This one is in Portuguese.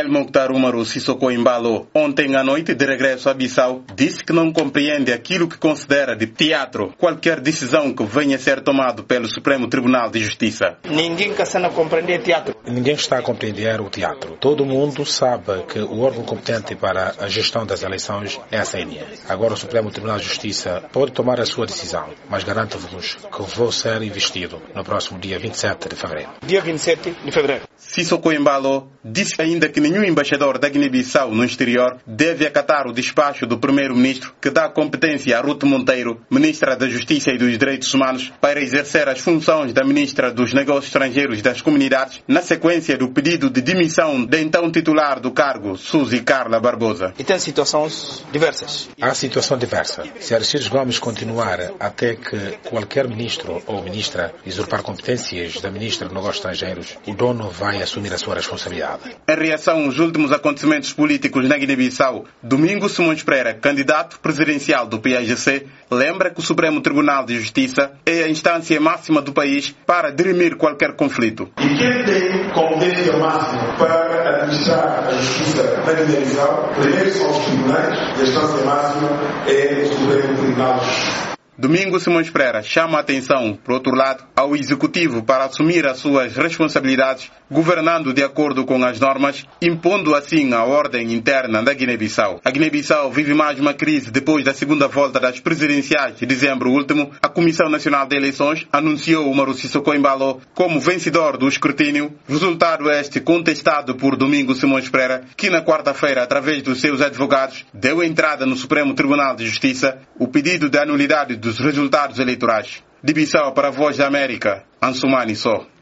El Mokhtar Umaru Sissoko Embalo, ontem à noite, de regresso a Bissau, disse que não compreende aquilo que considera de teatro qualquer decisão que venha a ser tomada pelo Supremo Tribunal de Justiça. Ninguém está a compreender teatro. Ninguém está a compreender o teatro. Todo mundo sabe que o órgão competente para a gestão das eleições é a CNE. Agora o Supremo Tribunal de Justiça pode tomar a sua decisão, mas garanto-vos que vou ser investido no próximo dia 27 de fevereiro. Dia 27 de fevereiro. Sissoko Embalo disse ainda que nenhum embaixador da Guiné-Bissau no exterior deve acatar o despacho do primeiro-ministro que dá competência a Ruth Monteiro, ministra da Justiça e dos Direitos Humanos, para exercer as funções da ministra dos Negócios Estrangeiros das Comunidades, na sequência do pedido de demissão da então titular do cargo, Suzy Carla Barbosa. E tem situações diversas. Há situação diversa. Se Aristides Gomes continuar até que qualquer ministro ou ministra usurpar competências da ministra dos Negócios Estrangeiros, o dono vai assumir a sua responsabilidade. Em reação aos últimos acontecimentos políticos na Guiné-Bissau, Domingos Simões Pereira, candidato presidencial do PAIGC, lembra que o Supremo Tribunal de Justiça é a instância máxima do país para dirimir qualquer conflito. E quem tem competência máxima para administrar a justiça na Guiné-Bissau, primeiro são os tribunais e a instância máxima é o Supremo Tribunal de Justiça. Domingos Simões Pereira chama a atenção, por outro lado, ao Executivo para assumir as suas responsabilidades, governando de acordo com as normas, impondo assim a ordem interna da Guiné-Bissau. A Guiné-Bissau vive mais uma crise depois da segunda volta das presidenciais de dezembro último. A Comissão Nacional de Eleições anunciou Umaru Sissoko Embalo como vencedor do escrutínio, resultado este contestado por Domingos Simões Pereira, que na quarta-feira, através dos seus advogados, deu entrada no Supremo Tribunal de Justiça o pedido de anulidade dos resultados eleitorais. De Bissau para a Voz da América, Ansumani Só.